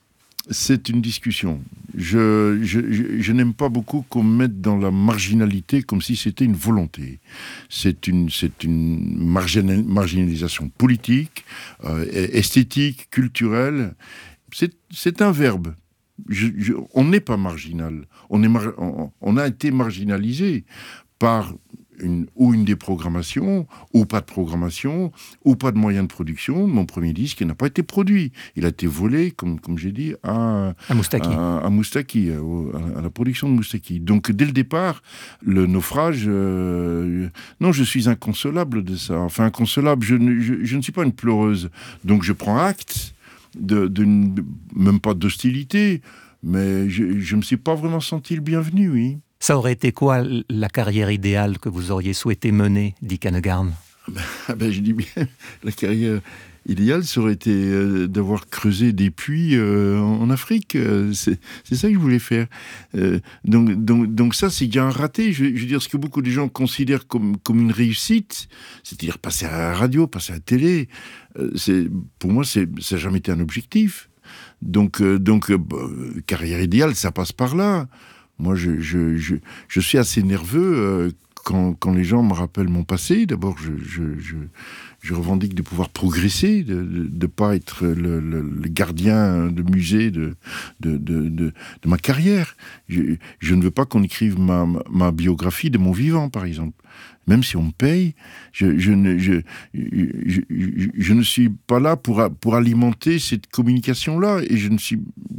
C'est une discussion. Je, je, je, je n'aime pas beaucoup qu'on me mette dans la marginalité comme si c'était une volonté. C'est une, c'est une marginal, marginalisation politique, euh, esthétique, culturelle. C'est, c'est un verbe. Je, je, on n'est pas marginal. On, est mar, on, on a été marginalisé par... Une, ou une déprogrammation, ou pas de programmation, ou pas de moyens de production. Mon premier disque n'a pas été produit. Il a été volé, comme, comme j'ai dit, à, à Moustaki, à, à, Moustaki à, à la production de Moustaki. Donc, dès le départ, le naufrage... Euh, non, je suis inconsolable de ça. Enfin, inconsolable, je ne, je, je ne suis pas une pleureuse. Donc, je prends acte, de, de, de, même pas d'hostilité, mais je ne me suis pas vraiment senti le bienvenu, oui. Ça aurait été quoi la carrière idéale que vous auriez souhaité mener, dit Kanegarn ? Ah ben, je dis bien, la carrière idéale, ça aurait été euh, d'avoir creusé des puits euh, en, en Afrique. Euh, c'est, c'est ça que je voulais faire. Euh, donc, donc, donc ça, c'est déjà un raté. Je, je veux dire, ce que beaucoup de gens considèrent comme, comme une réussite, c'est-à-dire passer à la radio, passer à la télé, euh, c'est, pour moi, c'est, ça n'a jamais été un objectif. Donc, euh, donc euh, bah, carrière idéale, ça passe par là. Moi, je, je, je, je suis assez nerveux euh, quand, quand les gens me rappellent mon passé. D'abord, je, je, je, je revendique de pouvoir progresser, de ne pas être le, le, le gardien de musée de, de, de, de, de ma carrière. Je, je ne veux pas qu'on écrive ma, ma biographie de mon vivant, par exemple. Même si on me paye, je, je, ne, je, je, je, je ne suis pas là pour, pour alimenter cette communication-là. Et je ne suis,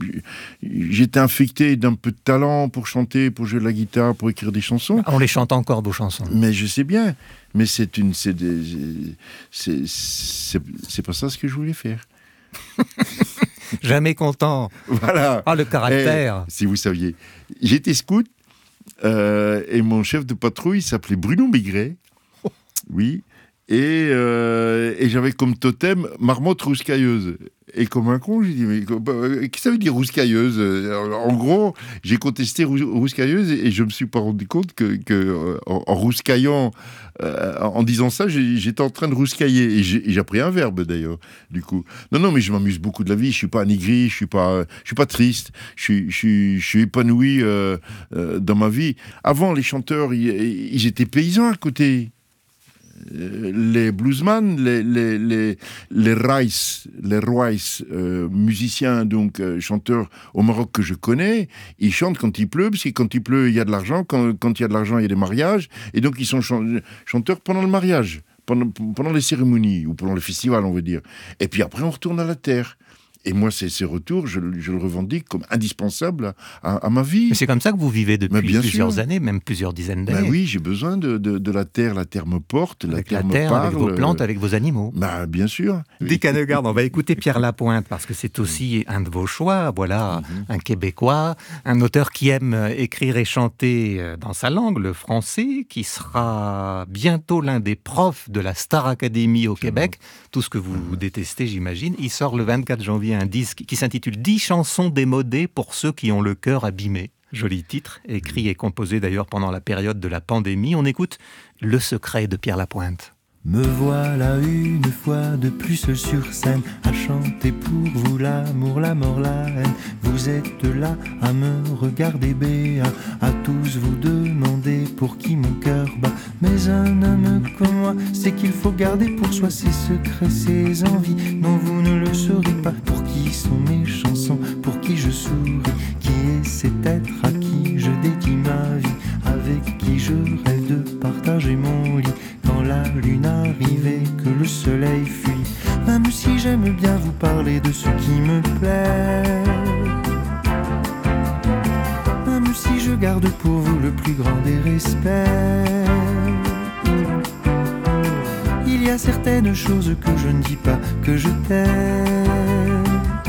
j'étais infecté d'un peu de talent pour chanter, pour jouer de la guitare, pour écrire des chansons. On les chante encore, vos chansons. Mais je sais bien. Mais c'est une, c'est, des, c'est, c'est, c'est pas ça ce que je voulais faire. Jamais content. Voilà. Ah, le caractère. Et, si vous saviez, j'étais scout. Euh, et mon chef de patrouille s'appelait Bruno Maigret. Oui. Et, euh, et j'avais comme totem marmotte rouscailleuse. Et comme un con, j'ai dit, mais qu'est-ce que ça veut dire rouscailleuse ? En gros, j'ai contesté rouscailleuse et je me suis pas rendu compte que, que en, en rouscaillant, euh, en disant ça, j'étais en train de rouscailler. Et j'ai, j'ai appris un verbe d'ailleurs, du coup. Non, non, mais je m'amuse beaucoup de la vie. Je suis pas aigri, je suis pas, je suis pas triste. Je suis, je suis, je suis épanoui euh, euh, dans ma vie. Avant, les chanteurs, ils, ils étaient paysans à côté. euh, les bluesman, les, les, les, les Rice, les Rice, euh, musiciens, donc euh, chanteurs au Maroc que je connais, ils chantent quand il pleut, parce que quand il pleut, il y a de l'argent, quand, quand il y a de l'argent, il y a des mariages, et donc ils sont chan- chanteurs pendant le mariage, pendant, pendant les cérémonies, ou pendant le festival, on veut dire. Et puis après, on retourne à la terre. Et moi, ces, ces retours, je, je le revendique comme indispensable à, à, à ma vie. Mais c'est comme ça que vous vivez depuis bien plusieurs sûr. années, même plusieurs dizaines d'années. Ben oui, j'ai besoin de, de, de la terre. La terre me porte, la avec terre la me terre, parle. avec vos plantes, avec vos animaux. Ben, bien sûr. Dick Hanegaard, on va écouter Pierre Lapointe, parce que c'est aussi un de vos choix. Voilà, mm-hmm. un Québécois, un auteur qui aime écrire et chanter dans sa langue, le français, qui sera bientôt l'un des profs de la Star Academy au Québec. Tout ce que vous mm-hmm. détestez, j'imagine. Il sort le vingt-quatre janvier un disque qui s'intitule dix chansons démodées pour ceux qui ont le cœur abîmé. Joli titre, écrit et composé d'ailleurs pendant la période de la pandémie. On écoute Le secret de Pierre Lapointe. Me voilà une fois de plus seul sur scène, à chanter pour vous l'amour, la mort, la haine. Vous êtes là à me regarder béat, à tous vous demander pour qui mon cœur bat. Mais un homme comme moi, c'est qu'il faut garder pour soi ses secrets, ses envies. Non, vous ne le saurez pas. Pour qui sont mes chansons, pour qui je souris, qui est cet être à qui je dédie ma vie, avec qui je rêve de partager mon lit. Quand la lune arrive et que le soleil fuit, même si j'aime bien vous parler de ce qui me plaît, même si je garde pour vous le plus grand des respects, il y a certaines choses que je ne dis pas, que je t'aime.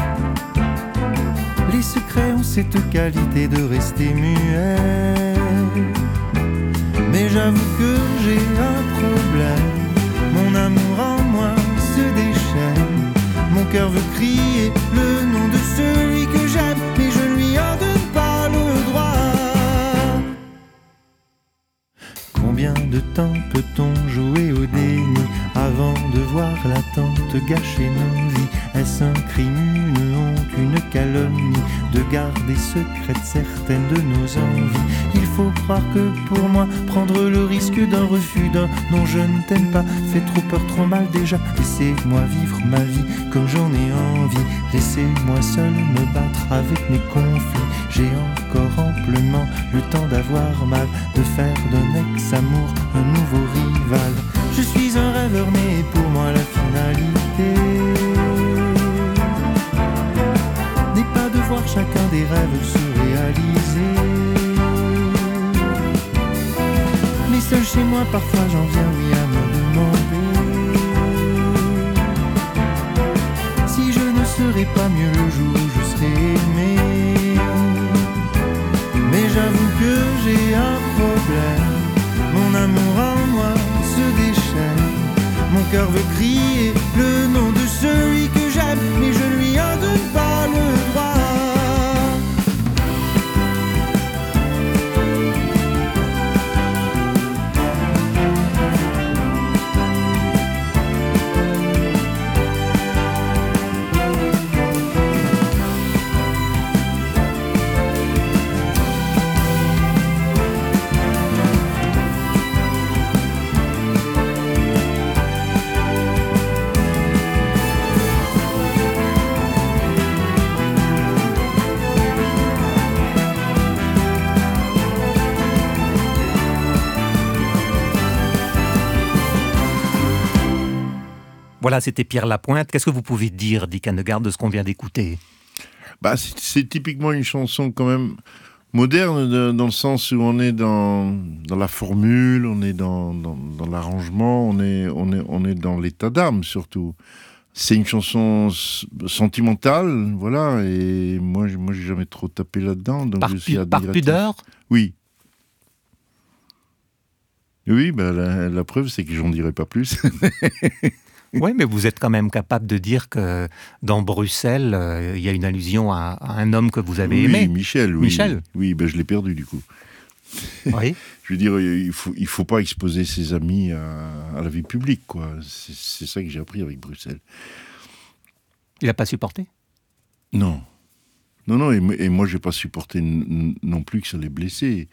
Les secrets ont cette qualité de rester muets. Mais j'avoue que j'ai un problème, mon amour en moi se déchaîne. Mon cœur veut crier le nom de celui que j'aime, mais je lui en donne pas le droit. Combien de temps peut-on jouer au déni avant de voir l'attente gâcher nos vies? Est-ce un crime, une honte, une calomnie de garder secrètes certaines de nos envies? Il faut croire que pour moi, prendre le risque d'un refus, d'un non je ne t'aime pas, fait trop peur, trop mal déjà. Laissez-moi vivre ma vie comme j'en ai envie. Laissez-moi seul me battre avec mes conflits. J'ai encore amplement le temps d'avoir mal, de faire d'un ex-amour un nouveau rival. Je suis un rêveur mais pour moi la finalité n'est pas de voir chacun des rêves se réaliser. Mais seul chez moi parfois j'en viens oui à me demander si je ne serais pas mieux le jour où je serais aimé. Mais j'avoue que j'ai un problème, mon amour en moi se déchaîne. Mon cœur veut crier le nom de celui que j'aime, mais je lui en donne pas le droit. Voilà, c'était Pierre Lapointe. Qu'est-ce que vous pouvez dire, Dick Hanegaard, de ce qu'on vient d'écouter? Bah, c'est, c'est typiquement une chanson quand même moderne, de, dans le sens où on est dans, dans la formule, on est dans, dans, dans l'arrangement, on est, on, est, on est dans l'état d'âme surtout. C'est une chanson sentimentale, voilà, et moi, moi j'ai jamais trop tapé là-dedans. Donc par, je suis pu, par pudeur? Oui. Oui, bah, la, la preuve, c'est que j'en dirai pas plus. Oui, mais vous êtes quand même capable de dire que dans Bruxelles, euh, il y a une allusion à, à un homme que vous avez oui, aimé. Michel. Oui, Michel. Oui, ben je l'ai perdu du coup. Oui. Je veux dire, il faut, il faut pas exposer ses amis à, à la vie publique, quoi. C'est, c'est ça que j'ai appris avec Bruxelles. Il n'a pas supporté? Non. Non, non, et, et moi, j'ai pas supporté n- non plus que ça les blessait.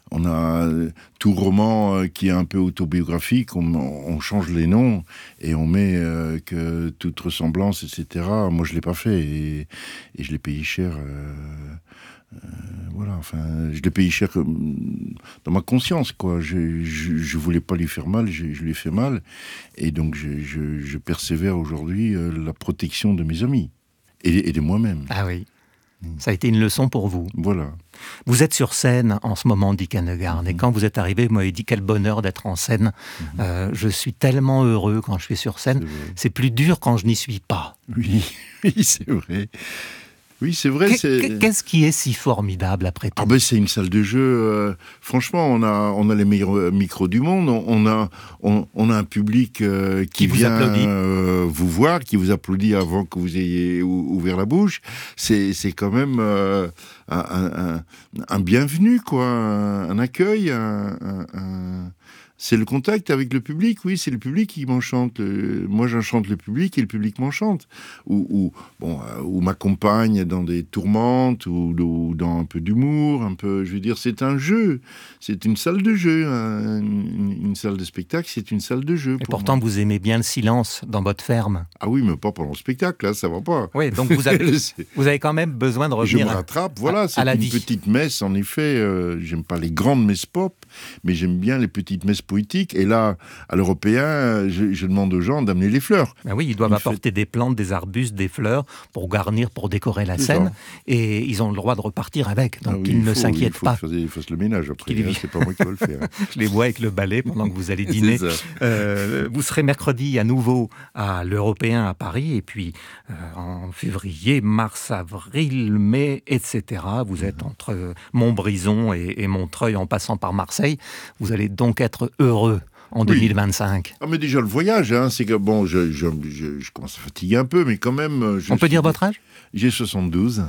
on a tout roman euh, qui est un peu autobiographique, on, on change les noms et on met euh, que toute ressemblance, et cetera. Moi, je l'ai pas fait et, et je l'ai payé cher. Euh, euh, voilà, enfin, je l'ai payé cher euh, dans ma conscience, quoi. Je, je, je voulais pas lui faire mal, je, je lui ai fait mal, et donc je, je, je persévère aujourd'hui euh, la protection de mes amis et, et de moi-même. Ah oui. Ça a été une leçon pour vous. Voilà. Vous êtes sur scène en ce moment, Dick Annegarn, et quand vous êtes arrivé, vous m'avez dit quel bonheur d'être en scène. Mm-hmm. Euh, je suis tellement heureux quand je suis sur scène. C'est, c'est plus dur quand je n'y suis pas. Oui, oui, c'est vrai. Oui, c'est vrai. Qu'est- c'est... Qu'est-ce qui est si formidable après tout? Ah ben c'est une salle de jeu. Euh, franchement, on a on a les meilleurs micros du monde. On, on a on, on a un public euh, qui, Qui vous vient applaudit. euh, vous voir, qui vous applaudit avant que vous ayez ou- ouvert la bouche. C'est c'est quand même euh, un, un, un, un bienvenu, quoi, un, un accueil. Un, un, un... C'est le contact avec le public, oui, c'est le public qui m'enchante. Euh, moi, j'enchante le public et le public m'enchante. Ou, ou, bon, euh, ou m'accompagne dans des tourmentes, ou, ou dans un peu d'humour, un peu, je veux dire, c'est un jeu. C'est une salle de jeu. Hein. Une, une salle de spectacle, c'est une salle de jeu. Et pour pourtant, moi. vous aimez bien le silence dans votre ferme. Ah oui, mais pas pendant le spectacle, là, ça va pas. Oui, donc vous avez, C'est- vous avez quand même besoin de Je revenir me à- rattrape, voilà, à- c'est à la une vie. petite messe, en effet. Euh, j'aime pas les grandes messes pop, mais j'aime bien les petites messes poétiques. Et là, à l'européen, je, je demande aux gens d'amener les fleurs. Ben oui, ils doivent Une apporter des plantes, des arbustes, des fleurs pour garnir, pour décorer la C'est scène. ça. Et ils ont le droit de repartir avec. Donc Ah oui, ils il ne faut- s'inquiètent il faut pas. que je fasse le ménage après, Qu'il hein, y- c'est pas moi qui vais le faire. Je les vois avec le balai pendant que vous allez dîner. C'est ça. Euh, vous serez mercredi à nouveau à l'Européen à Paris. Et puis euh, en février, mars, avril, mai, et cetera. Vous êtes entre Montbrison et, et Montreuil en passant par Marseille. Vous allez donc être heureux en Oui. deux mille vingt-cinq. Ah mais déjà le voyage, hein, c'est que bon, je, je, je, je commence à fatiguer un peu, mais quand même... Je On peut suis- dire votre âge? J'ai soixante-douze.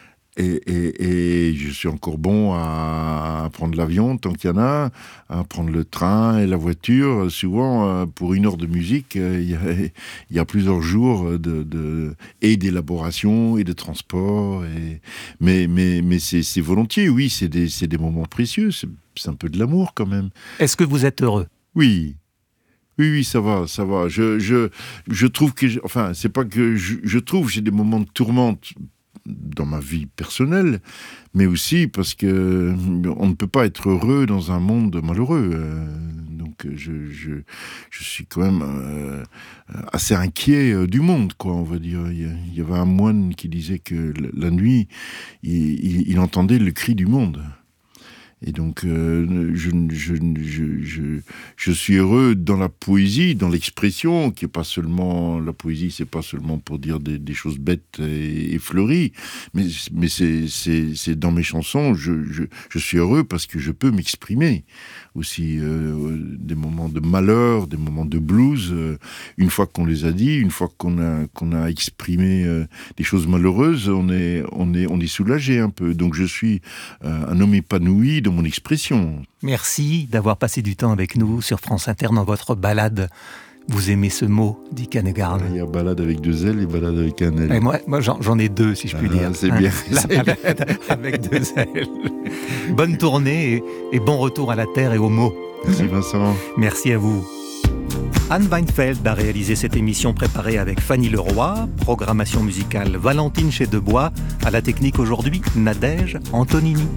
Et, et, et je suis encore bon à prendre l'avion tant qu'il y en a, à prendre le train et la voiture. Souvent, euh, pour une heure de musique, euh, il y, a, il y a plusieurs jours de, de, et d'élaboration et de transport. Et, mais mais, mais c'est, c'est volontiers, oui, c'est des, c'est des moments précieux. C'est, c'est un peu de l'amour quand même. Est-ce que vous êtes heureux? Oui. Oui, oui, ça va, ça va. Je, je, je trouve que... je- enfin, c'est pas que... Je, je trouve que j'ai des moments de tourmente dans ma vie personnelle, mais aussi parce que on ne peut pas être heureux dans un monde malheureux. Euh, donc je, je, je suis quand même euh, assez inquiet euh, du monde, quoi, on va dire. Il y, a- il y avait un moine qui disait que la, la nuit, il, il, il entendait le cri du monde. Et donc, euh, je, je, je, je, je suis heureux dans la poésie, dans l'expression, qui est pas seulement... La poésie, c'est pas seulement pour dire des, des choses bêtes et, et fleuries, mais, mais c'est, c'est, c'est dans mes chansons, je, je, je suis heureux parce que je peux m'exprimer aussi. Euh, des moments de malheur, des moments de blues, euh, une fois qu'on les a dit, une fois qu'on a, qu'on a exprimé euh, des choses malheureuses, on est, on est, on est soulagé un peu. Donc je suis euh, un homme épanoui de mon expression. Merci d'avoir passé du temps avec nous sur France Inter dans votre balade. Vous aimez ce mot, Dick Annegarn? Il y a balade avec deux L et balade avec un L. Et moi, moi j'en, j'en ai deux, si je puis Ah, dire. c'est Hein, bien. La C'est balade avec deux L. Bonne tournée et, et bon retour à la terre et aux mots. Merci Vincent. Merci à vous. Anne Weinfeld a réalisé cette émission préparée avec Fanny Leroy, programmation musicale Valentine chez Debois, à la technique aujourd'hui Nadège Antonini.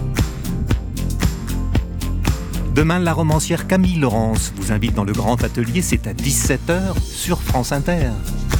Demain, la romancière Camille Laurence vous invite dans le grand atelier, c'est à dix-sept heures sur France Inter.